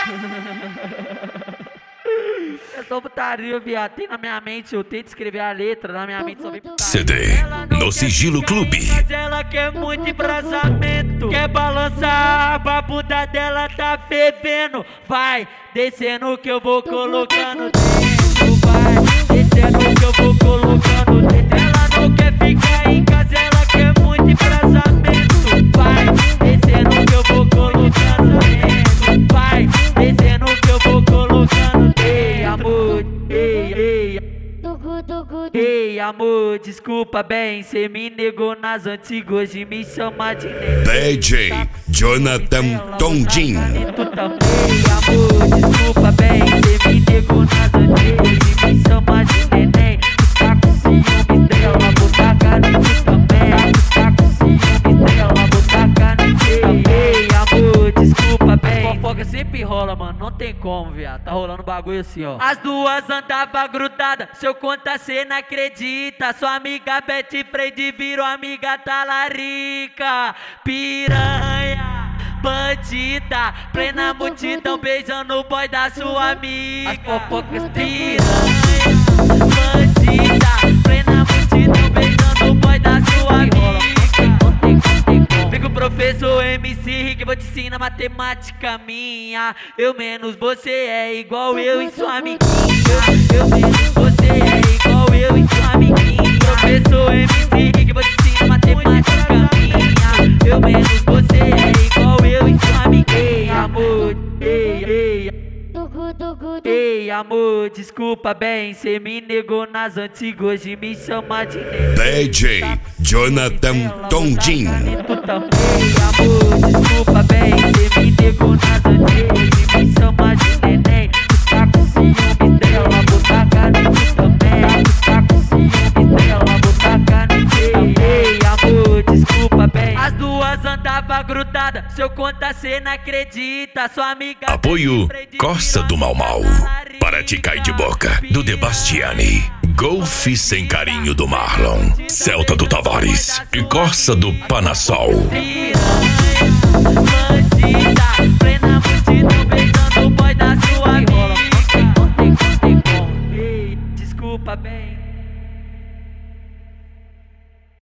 É só putaria, viado. Tem na minha mente, eu tento escrever a letra, na minha mente só vem putaria. CD no Sigilo Clube. Mas ela quer muito embrasamento, quer balançar, a bunda dela tá fervendo. Vai descendo que eu vou colocando dentro. Vai descendo que eu vou colocando dentro. Ela não quer ficar em casa, ela quer muito embrasamento. Vai descendo que eu vou colocando dentro. Vai descendo que eu vou colocando dentro. Ei, amor, ei, amor, desculpa bem, cê me negou nas antigas de me chamar de neném. DJ Jonathan Tondin. Tu também, amor, desculpa bem, cê me negou nas antigas de me chamar de neném. Tu tá com ciúmes dela, vou tacar em tu também. Tu tá com ciúmes dela, vou tacar em tu também. Amor, desculpa bem. Fofoca sempre rola, mano, não tem como, viado. Tá rolando bagulho assim, ó. As duas andava grudadas, se eu contar cê não acredita. Sua amiga Betty Freire virou amiga talarica. Piranha, bandida, plena multidão beijando o boy da sua amiga. As fofocas piranha, bandida, plena multidão beijando o boy da sua amiga. Vem com o professor MC Rick, vou te ensinar matemática minha. Eu menos você é igual eu e sua amiguinha. Eu menos você é igual eu e sua amiguinha. Professor MC Rick, vou te ensinar matemática minha. Eu menos você é igual eu e sua amiguinha. Ei, amor, ei, amor, desculpa bem, cê me negou nas antigas de me chamar de neném. DJ Jonathan Tondin. Tu também, amor, desculpa bem, cê me negou nas antigas de me chamar de neném. Tu tá com ciúmes dela, vou tacar em tu também. Tu tá com ciúmes dela, vou tacar em tu também. Amor, desculpa bem. As duas andava grudada, se eu contar cê não acredita. Sua amiga Apoio Costa do Mau Mau. Para te cair de boca, do Debastiani. Golfe sem carinho do Marlon. Celta do Tavares. E Corsa do Panassol. Piranha,